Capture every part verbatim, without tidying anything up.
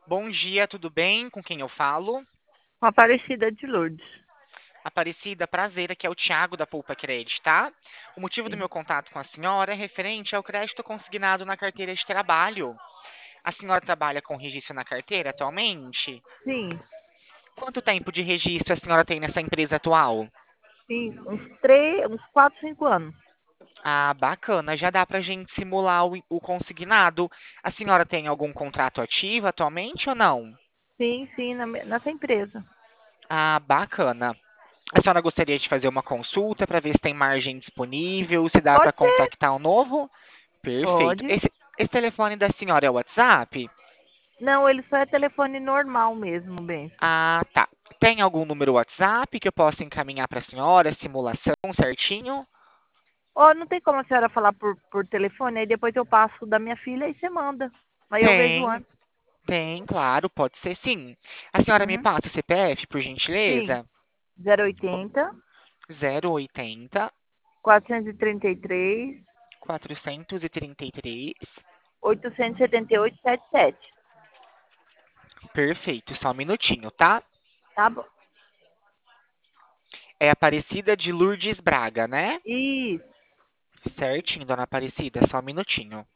Bom dia, tudo bem? Com quem eu falo? Uma Aparecida de Lourdes. Aparecida, prazer, aqui é o Thiago da Poupa Credit, tá? O motivo do Sim. meu contato com a senhora é referente ao crédito consignado na carteira de trabalho. A senhora trabalha com registro na carteira atualmente? Sim, Quanto tempo de registro a senhora tem nessa empresa atual? sim. Uns três, uns quatro, cinco anos. Ah, bacana, já dá pra gente simular o, o consignado. A senhora tem algum contrato ativo atualmente ou não? Sim, sim, na, me- nessa empresa. Ah, bacana. A senhora gostaria de fazer uma consulta para ver se tem margem disponível, se dá para Pode ser? contactar o novo? Perfeito. Pode. Esse, esse telefone da senhora é o WhatsApp? Não, ele só é telefone normal mesmo, Benção. Ah, tá. Tem algum número WhatsApp que eu possa encaminhar para a senhora, simulação certinho? Ó, não tem como a senhora falar por, por telefone, aí depois eu passo da minha filha e você manda. Aí eu vejo Tem, antes. tem, claro, pode ser sim. A senhora me Uhum. passa o C P F, por Sim. gentileza? zero oitenta, Zero oitenta, quatrocentos e trinta e três, quatrocentos e trinta e três. oitocentos e setenta e oito, setenta e sete. Perfeito, só um minutinho, tá? Tá bom. É Aparecida de Lourdes Braga, né? Isso. Certinho, dona Aparecida, só um minutinho.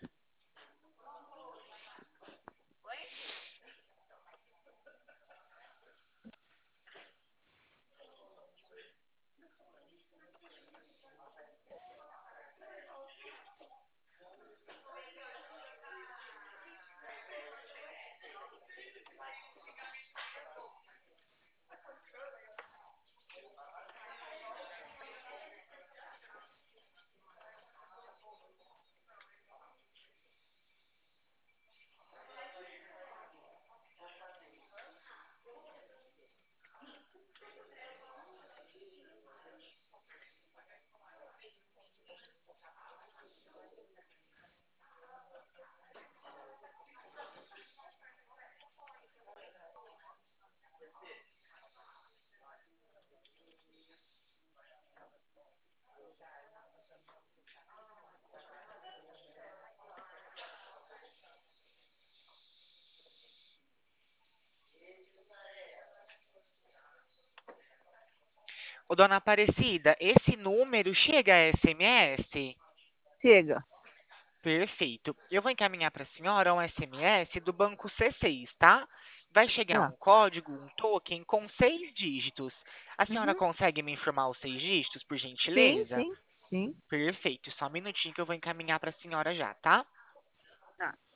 Ô, dona Aparecida, esse número chega a S M S? Chega. Perfeito. Eu vou encaminhar para a senhora um S M S do banco C seis, tá? Vai chegar Tá. um código, um token com seis dígitos. A senhora Uhum. consegue me informar os seis dígitos, por Sim, gentileza? sim, sim. Perfeito. Só um minutinho que eu vou encaminhar para a senhora já, tá? Tá.